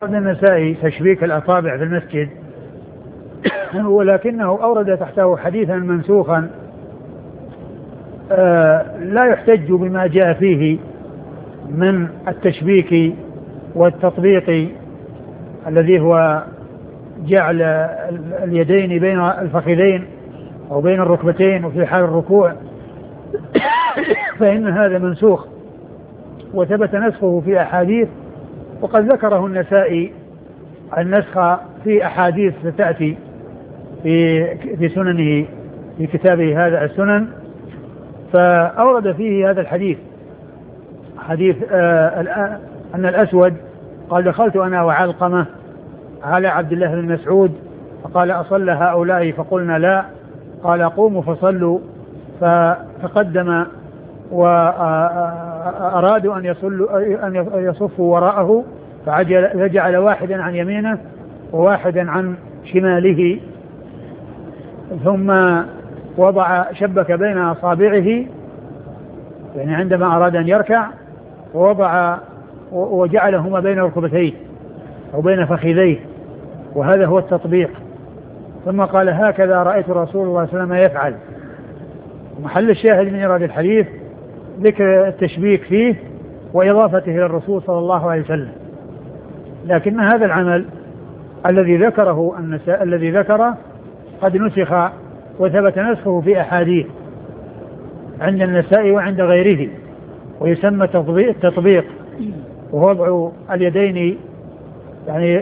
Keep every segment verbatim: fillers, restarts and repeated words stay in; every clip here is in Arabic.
أورد النسائي تشبيك الأصابع في المسجد، ولكنه أورد تحته حديثا منسوخا آه لا يحتج بما جاء فيه من التشبيك والتطبيق الذي هو جعل اليدين بين الفخذين أو بين الركبتين وفي حال الركوع، فإن هذا منسوخ وثبت نسخه في أحاديث، وقد ذكره النسائي النسخ في أحاديث ستأتي في في سننه في كتابه هذا السنن، فأورد فيه هذا الحديث حديث آه أن الأسود قال دخلت أنا وعلقمة على عبد الله بن مسعود فقال أصل هؤلاء فقلنا لا، قال قوموا فصلوا، فتقدم وأرادوا أن يصلوا أن يصفوا وراءه فجعل واحدا عن يمينه وواحدا عن شماله، ثم وضع شبك بين أصابعه يعني عندما أراد أن يركع، ووضع وجعلهما بين ركبتيه أو بين فخذيه، وهذا هو التطبيق. ثم قال هكذا رأيت رسول الله صلى الله عليه وسلم يفعل. محل الشاهد من إيراد الحديث ذكر التشبيك فيه وإضافته إلى الرسول صلى الله عليه وسلم، لكن هذا العمل الذي ذكره النساء الذي ذكره قد نسخ وثبت نسخه في أحاديث عند النساء وعند غيره، ويسمى التطبيق ووضع اليدين يعني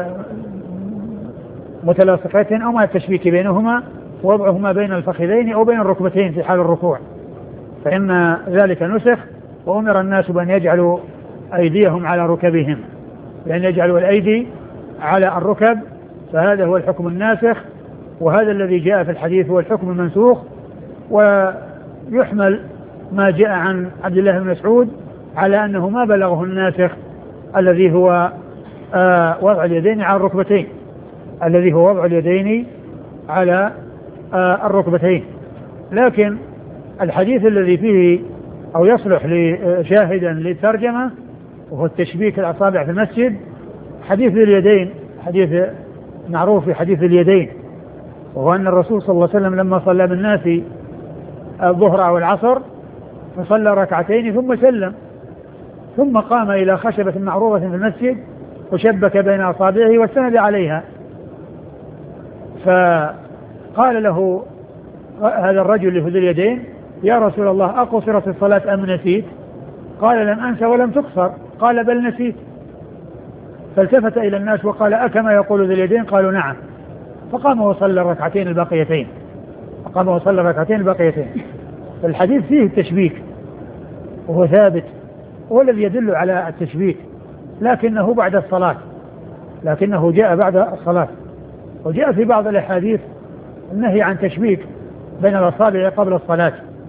متلاصقتين أو مع التشبيك بينهما، ووضعهما بين الفخذين أو بين الركبتين في حال الركوع، فإن ذلك نسخ. وأمر الناس بأن يجعلوا أيديهم على ركبهم، بأن يجعلوا الأيدي على الركب، فهذا هو الحكم الناسخ، وهذا الذي جاء في الحديث هو الحكم المنسوخ. ويحمل ما جاء عن عبد الله بن مسعود على أنه ما بلغه الناسخ الذي هو آه وضع اليدين على الركبتين، الذي هو وضع اليدين على آه الركبتين. لكن الحديث الذي فيه أو يصلح شاهدا للترجمة وهو التشبيك الأصابع في المسجد حديث اليدين، حديث معروف في حديث اليدين، وهو أن الرسول صلى الله عليه وسلم لما صلى بالناس الظهر أو العصر فصلى ركعتين ثم سلم، ثم قام إلى خشبة معروضة في المسجد وشبك بين أصابعه واستند عليها، فقال له هذا الرجل ذو اليدين يا رسول الله أقصرت الصلاة أم نسيت؟ قال لم أنس ولم تقصر، قال بل نسيت. فالتفت إلى الناس وقال أكما يقول ذو اليدين؟ قالوا نعم. فقام وصلى الركعتين الباقيتين فقام وصلى الركعتين الباقيتين فالحديث فيه التشبيك وهو ثابت، هو الذي يدل على التشبيك، لكنه بعد الصلاة، لكنه جاء بعد الصلاة. وجاء في بعض الأحاديث النهي عن تشبيك بين الأصابع قبل الصلاة.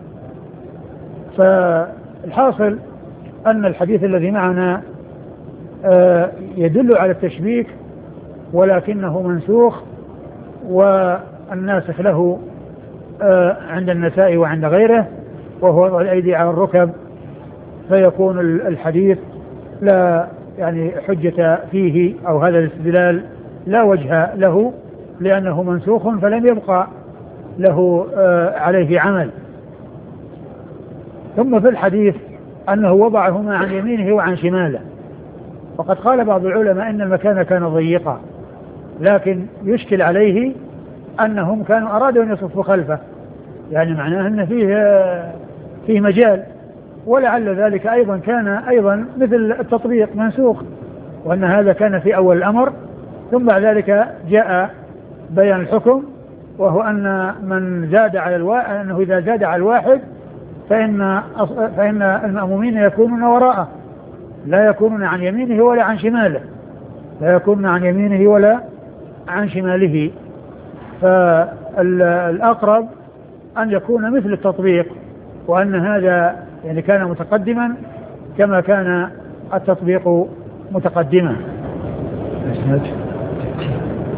فالحاصل أن الحديث الذي معنا يدل على التشبيك ولكنه منسوخ، والناسخ له عند النساء وعند غيره وهو وضع الأيدي على الركب، فيكون الحديث لا يعني حجة فيه أو هذا الاستدلال لا وجه له لأنه منسوخ فلم يبقى له عليه عمل. ثم في الحديث أنه وضعهما عن يمينه وعن شماله، وقد قال بعض العلماء إن المكان كان ضيقا، لكن يشكل عليه أنهم كانوا أرادوا أن يصفوا خلفه، يعني معناه أن فيه فيه مجال، ولعل ذلك أيضا كان أيضا مثل التطبيق منسوخ، وأن هذا كان في أول الأمر، ثم بعد ذلك جاء بيان الحكم، وهو أن من زاد على الواحد أنه إذا زاد على الواحد فإن فإن المأمومين يكونون وراءه، لا يكونون عن يمينه ولا عن شماله، لا يكونون عن يمينه ولا عن شماله. فالأقرب أن يكون مثل التطبيق، وأن هذا يعني كان متقدما كما كان التطبيق متقدما.